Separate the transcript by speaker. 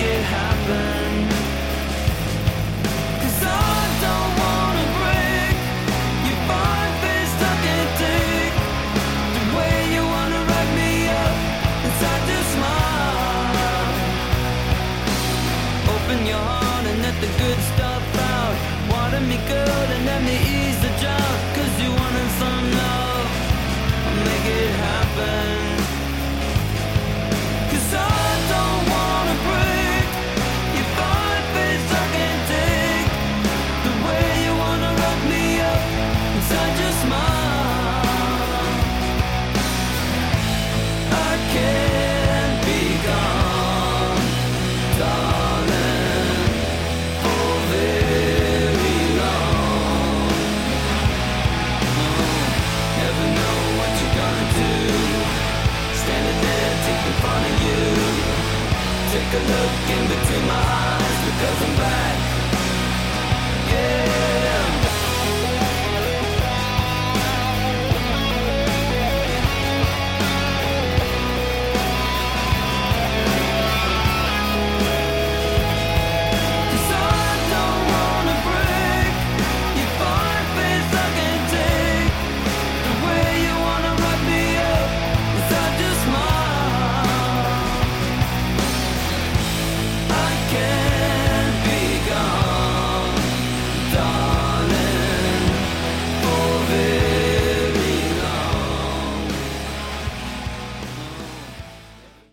Speaker 1: it happen. 'Cause I don't wanna break your fine face, tuck and take the way you wanna wrap me up inside your smile. Open your heart and let the good stuff out. Water me good and let me ease the drought. 'Cause you wanted some love, I'll make it happen. 'Cause I don't wanna break your fine face, I can take the way you wanna wrap me up inside your smile. I can't be gone, darling, for very long. Never know what you're gonna do. Standing there, taking fun of you. Take a look in between my eyes, because I'm back. Yeah.